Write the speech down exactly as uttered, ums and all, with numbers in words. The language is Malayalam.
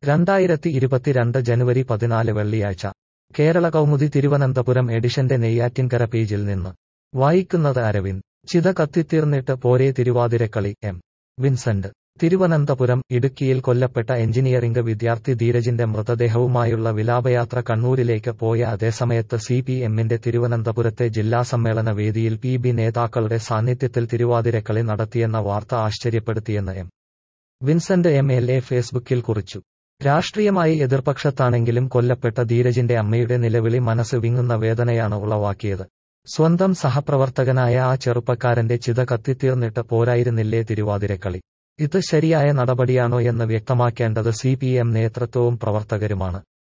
രണ്ടായിരത്തി ഇരുപത്തിരണ്ട് ജനുവരി പതിനാല് വെള്ളിയാഴ്ച കേരള കൗമുദി തിരുവനന്തപുരം എഡിഷന്റെ നെയ്യാറ്റിൻകര പേജിൽ നിന്ന് വായിക്കുന്നത് അരവിന്ദ്. ചിത കത്തിത്തീർന്നിട്ട് പോരേ തിരുവാതിരക്കളി. M Vincent. തിരുവനന്തപുരം. ഇടുക്കിയിൽ കൊല്ലപ്പെട്ട എഞ്ചിനീയറിംഗ് വിദ്യാർത്ഥി ധീരജിന്റെ മൃതദേഹവുമായുള്ള വിലാപയാത്ര കണ്ണൂരിലേക്ക് പോയ അതേസമയത്ത് സി പി എമ്മിന്റെ തിരുവനന്തപുരത്തെ ജില്ലാ സമ്മേളന വേദിയിൽ പി ബി നേതാക്കളുടെ സാന്നിധ്യത്തിൽ തിരുവാതിരക്കളി നടത്തിയെന്ന വാർത്ത ആശ്ചര്യപ്പെടുത്തിയെന്ന് M Vincent M L A ഫേസ്ബുക്കിൽ കുറിച്ചു. രാഷ്ട്രീയമായി എതിർപക്ഷത്താണെങ്കിലും കൊല്ലപ്പെട്ട ധീരജിന്റെ അമ്മയുടെ നിലവിളി മനസ്സ് വിങ്ങുന്ന വേദനയാണ് ഉളവാക്കിയത്. സ്വന്തം സഹപ്രവർത്തകനായ ആ ചെറുപ്പക്കാരന്റെ ചിത കത്തിത്തീർന്നിട്ട് പോരായിരുന്നില്ലേ തിരുവാതിരക്കളി? ഇത് ശരിയായ നടപടിയാണോ എന്ന് വ്യക്തമാക്കേണ്ടത് സി പി എം നേതൃത്വവും പ്രവർത്തകരുമാണ്.